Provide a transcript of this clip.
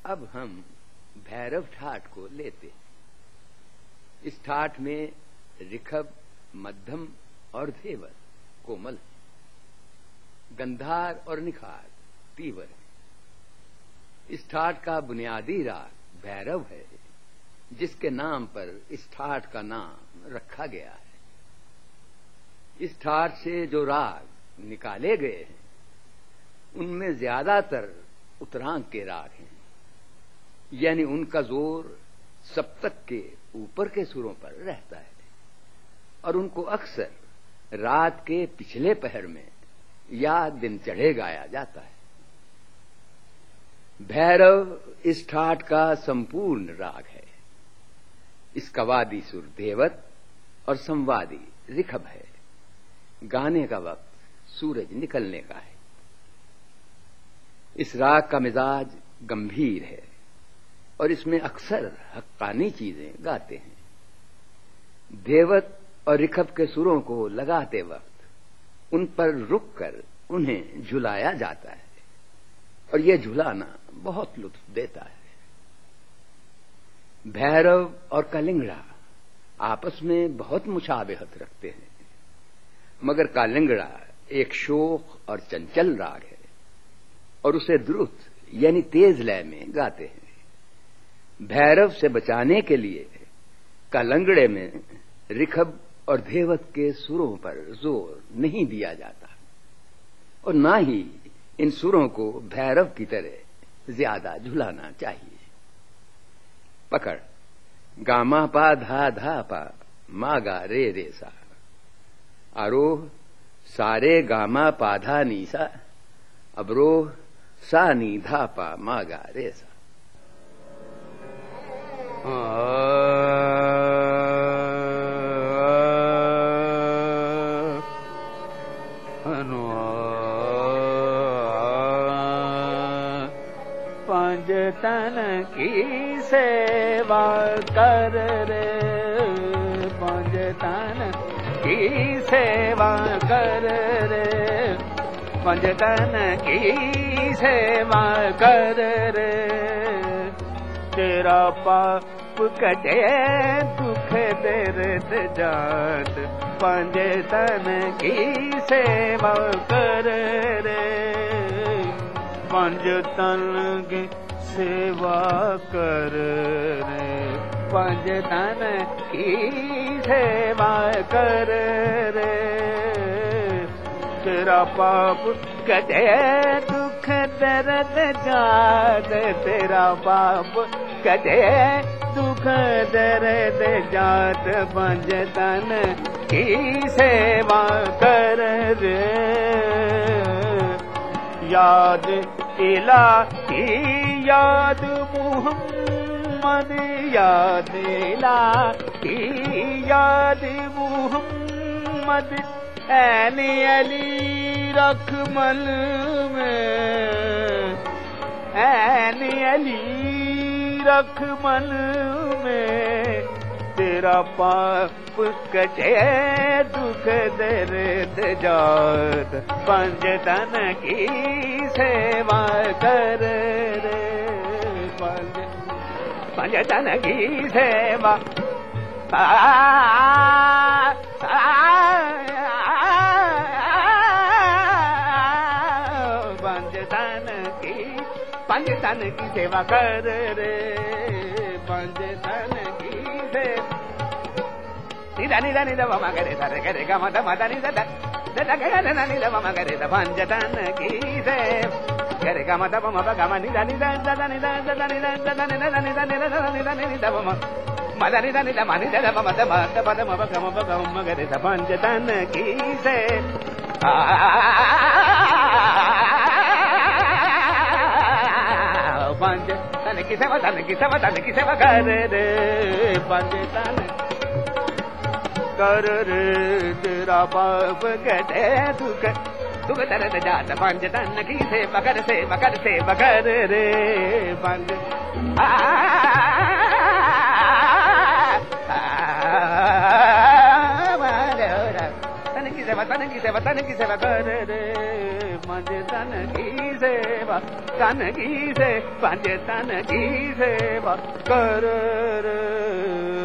अब हम भैरव ठाट को लेते हैं। इस ठाट में ऋखभ, मध्यम और धेवर कोमल है, गंधार और निखार तीवर है। इस ठाट का बुनियादी राग भैरव है, जिसके नाम पर इस ठाट का नाम रखा गया है। इस ठाट से जो राग निकाले गए हैं उनमें ज्यादातर उत्तरांग के राग हैं, यानी उनका जोर सप्तक के ऊपर के सुरों पर रहता है और उनको अक्सर रात के पिछले पहर में या दिन चढ़े गाया जाता है। भैरव इस ठाट का संपूर्ण राग है। इसका वादी सुर धेवत और संवादी ऋखभ है। गाने का वक्त सूरज निकलने का है। इस राग का मिजाज गंभीर है और इसमें अक्सर हक्कानी चीजें गाते हैं। धेवत और ऋखभ के सुरों को लगाते वक्त उन पर रुककर उन्हें झुलाया जाता है और यह झुलाना बहुत लुत्फ देता है। भैरव और कालिंगड़ा आपस में बहुत मुशाबहत रखते हैं, मगर कालिंगड़ा एक शोख और चंचल राग है और उसे द्रुत यानी तेज लय में गाते हैं। भैरव से बचाने के लिए कालंगड़े में ऋखभ और धेवत के सुरों पर जोर नहीं दिया जाता और ना ही इन सुरों को भैरव की तरह ज्यादा झुलाना चाहिए। पकड़ गामा पा धा धा पा मा गा रे रे सा। आरोह सारे गामा पाधा नीसा, अवरोह सा नी धा पा मा गा रे सा। पंज तन की सेवा कर रे, पंज तन की सेवा कर रे, पंज तन की सेवा कर रे। तेरा पाप कटे दुख दर्द जात, पंज तन की सेवा कर रे, पंज तन की सेवा कर रे, पंज तन की सेवा कर रे। तेरा पाप कटे दुख दर्द जात, तेरा पाप कटे दुख दर्द जात, पंज तन की सेवा कर रे। याद इलाही याद मुहम्मद, याद इलाही याद मुहम्मद, ऐन अली रखमल में, ऐन अली रखमल में। तेरा पाप कटे दुख दर्द जात, पंज तन की सेवा कर रे, पंज तन की सेवा पंज तन की सेवा कर रे, पंज तन की सेवा। निदा निदा निदा ममा करे सारे करे गा मदा मदा निदा दा दा गा ना निदा ममा करे दा, पंज तन की सेवा करे गा मदा ममा गा मा निदा निदा दा निदा दा निदा दा निदा निदा निदा निदा निदा ममा मदा निदा निदा मा निदा दा मदा मदा मदा ममा गा ममा करे दा, पंज तन की सेवा। पंज तन की सेवा, तन की सेवा, तन की सेवा कर रे, पंज तन कर रे। तेरा पाप कटे दुख दुख दर्द जात, पंज तन की सेवा कर, सेवा कर, सेवा कर रे, पंज तन की सेवा, तन की सेवा, तन की सेवा कर रे, पंज तन की सेवा तन की सेवा पंज तन की सेवा कर रे